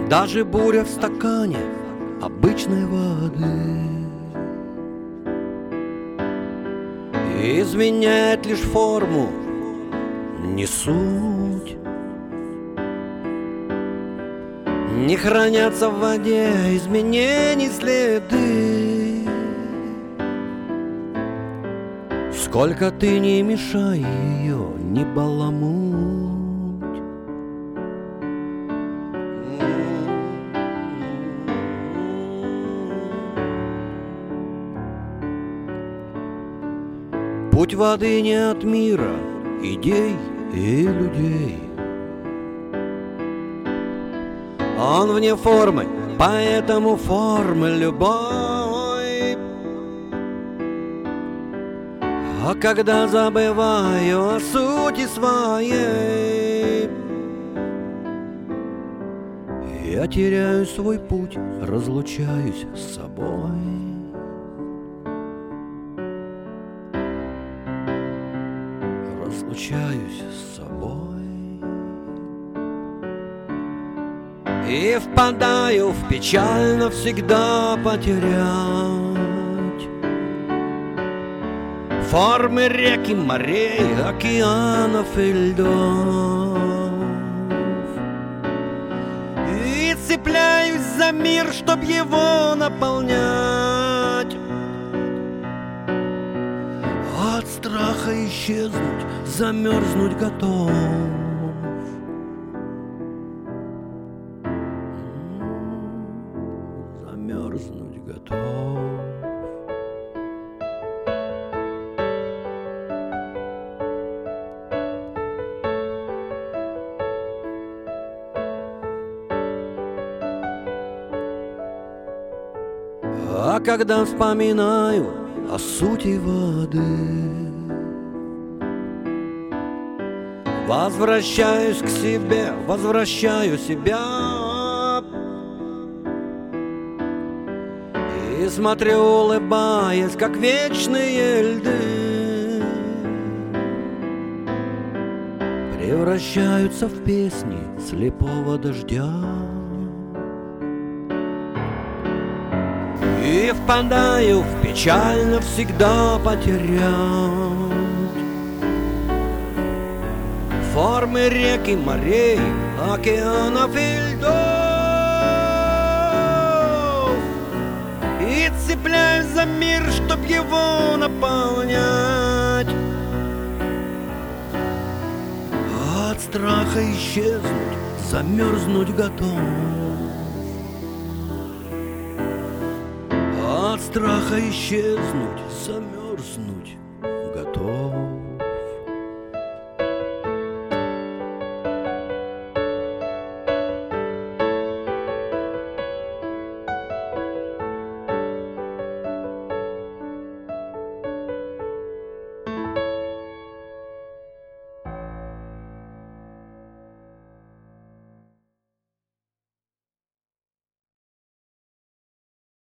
Даже буря в стакане обычной воды изменяет лишь форму, не суть. Не хранятся в воде изменений следы. Сколько ты не мешай ее, не баламуть. Путь воды не от мира, идей и людей. Он вне формы, поэтому формы любой. А когда забываю о сути своей, я теряю свой путь, разлучаюсь с собой. Разлучаюсь с собой. И впадаю в печаль навсегда потерять формы рек и морей, океанов и льдов. И цепляюсь за мир, чтоб его наполнять. От страха исчезнуть, замерзнуть готов. Замерзнуть готов. А когда вспоминаю о сути воды, возвращаюсь к себе, возвращаю себя. И смотрю, улыбаясь, как вечные льды превращаются в песни слепого дождя. И впадаю в печаль навсегда потерять формы рек и морей, океанов и льдов. И цепляюсь за мир, чтоб его наполнять. От страха исчезнуть, замерзнуть готов. От страха исчезнуть, замерзнуть.